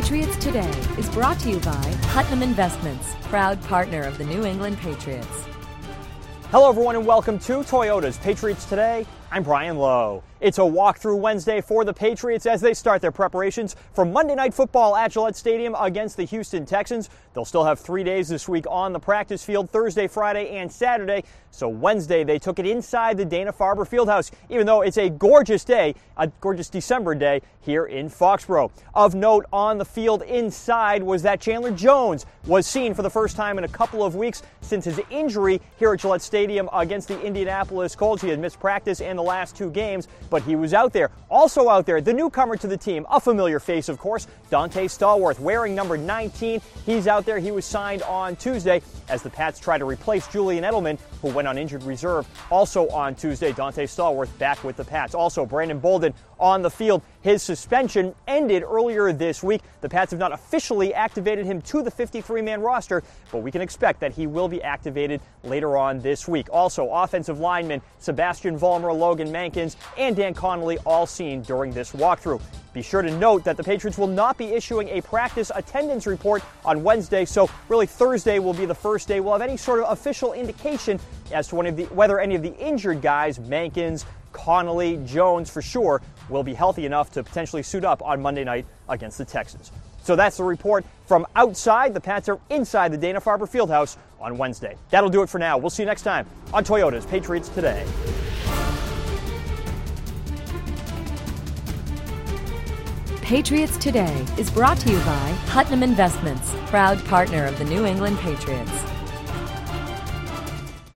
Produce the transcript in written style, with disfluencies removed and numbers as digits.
Patriots Today is brought to you by Putnam Investments, proud partner of the New England Patriots. Hello, everyone, and welcome to Toyota's Patriots Today. I'm Brian Lowe. It's a walkthrough Wednesday for the Patriots as they start their preparations for Monday Night Football at Gillette Stadium against the Houston Texans. They'll still have 3 days this week on the practice field, Thursday, Friday, and Saturday. So Wednesday, they took it inside the Dana-Farber Fieldhouse, even though it's a gorgeous day, a gorgeous December day here in Foxborough. Of note on the field inside was that Chandler Jones was seen for the first time in a couple of weeks since his injury here at Gillette Stadium against the Indianapolis Colts. He had missed practice in the last two games, but he was out there. Also out there, the newcomer to the team, a familiar face, of course, Donté Stallworth, wearing number 19. He's out there. He was signed on Tuesday as the Pats try to replace Julian Edelman, who went on injured reserve. Also on Tuesday, Donté Stallworth back with the Pats. Also, Brandon Bolden on the field. His suspension ended earlier this week. The Pats have not officially activated him to the 53-man roster, but we can expect that he will be activated later on this week. Also, offensive linemen Sebastian Vollmer, Logan Mankins, and Dan Connolly all seen during this walkthrough. Be sure to note that the Patriots will not be issuing a practice attendance report on Wednesday, so really Thursday will be the first day we'll have any sort of official indication as to whether any of the injured guys, Mankins, Connolly, Jones for sure, will be healthy enough to potentially suit up on Monday night against the Texans. So that's the report from outside. The Pats are inside the Dana-Farber Fieldhouse on Wednesday. That'll do it for now. We'll see you next time on Toyota's Patriots Today. Patriots Today is brought to you by Putnam Investments, proud partner of the New England Patriots.